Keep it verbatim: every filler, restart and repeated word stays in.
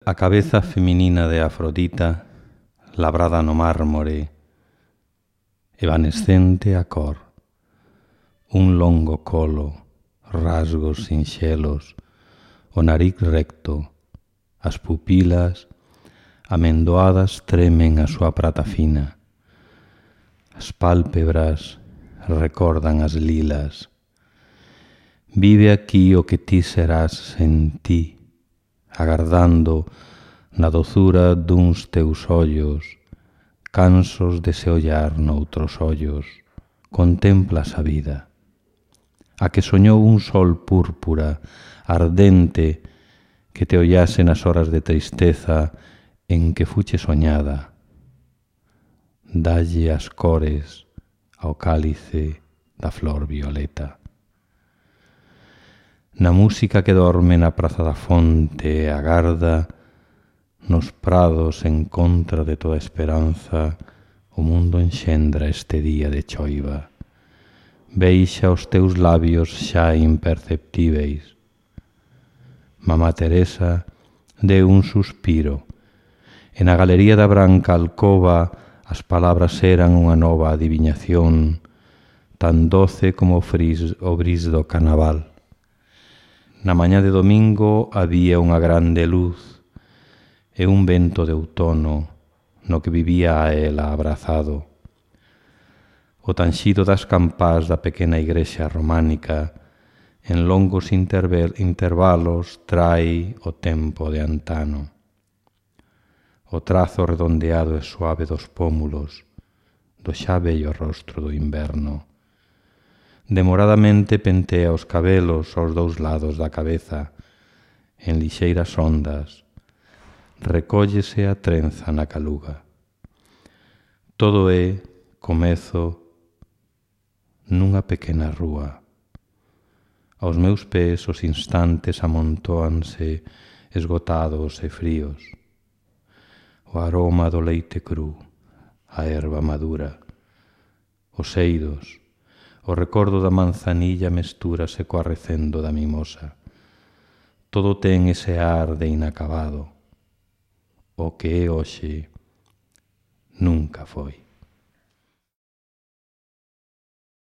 A cabeza feminina de Afrodita, labrada no mármore, evanescente a cor, un longo colo, rasgos sinxelos, o nariz recto, as pupilas amendoadas tremen a súa prata fina, as pálpebras recordan as lilas. Vive aquí o que ti serás en ti, agardando na dozura duns teus ollos, cansos de se ollar noutros ollos, contemplas a vida, a que soñou un sol púrpura, ardente, que te ollase nas horas de tristeza en que fuche soñada. Dalle as cores ao cálice da flor violeta. Na música que dorme na praza da fonte e agarda, nos prados en contra de toda esperanza, o mundo enxendra este día de choiva. Beixa os teus labios xa imperceptíveis. Mamá Teresa deu un suspiro, e na galería da branca alcoba as palabras eran unha nova adiviñación, tan doce como o fris, o bris do carnaval. Na mañá de domingo había unha grande luz e un vento de outono no que vivía a ela abrazado. O tanxido das campás da pequena igrexa románica en longos intervalos trai o tempo de antano. O trazo redondeado e suave dos pómulos do xa vello rostro do inverno. Demoradamente pentea os cabelos aos dous lados da cabeza, en lixeiras ondas. Recóllese a trenza na caluga. Todo é comezo nunha pequena rúa. Aos meus pés os instantes amontóanse esgotados e fríos. O aroma do leite cru, a erva madura, os eidos, o recordo da manzanilla mestúrase coa recendo da mimosa. Todo ten ese ar de inacabado. O que é hoxe nunca foi.